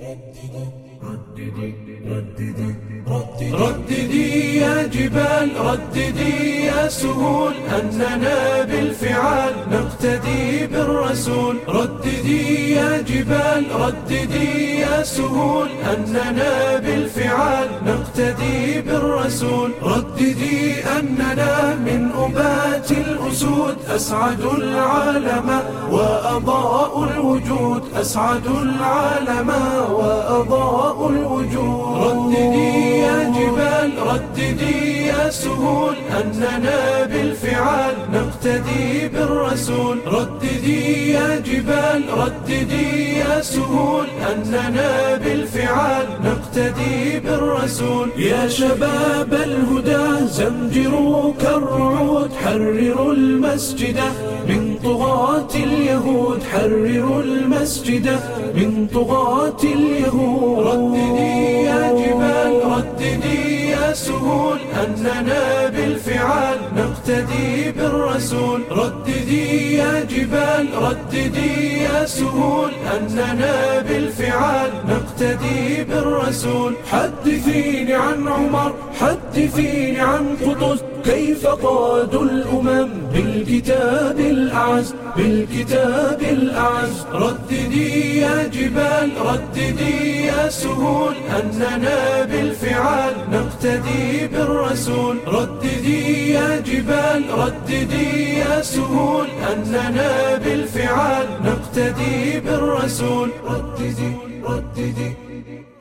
رددي يا جبال، رددي يا سهول، أننا بالفعال نقتدي بالرسول. رددي يا جبال، رددي يا سهول، أننا بالفعال نقتدي بالرسول. رددي أننا من أبات الأسود، أسعد العالم وأضاء الوجود، أسعد العالم وأضاء الوجود. رددي يا جبال، رددي يا سهول، أننا بالفعال نقتدي بالرسول. رددي يا جبال، رددي يا سهول، أننا بالفعال نقتدي بالرسول. يا شباب الهدى زمجروا كالرعود، حرروا المسجد من طغاة اليهود، حرروا المسجد من طغاة اليهود. رددي يا جبال، رددي يا سهول، أننا بالفعال نقتدي بالرسول. رددي يا جبال، رددي يا سهول، أننا بالفعال نقتدي بالرسول. حدثيني عن عمر، حدثيني عن قطز، كيف قادوا الأمم بالكتاب الأعز، بالكتاب الأعز. رددي يا جبال، رددي يا سهول، أننا بالفعال نقتدي بالرسول. رددي يا جبال، رددي يا سهول، أننا بالفعال نقتدي بالرسول. رددي رددي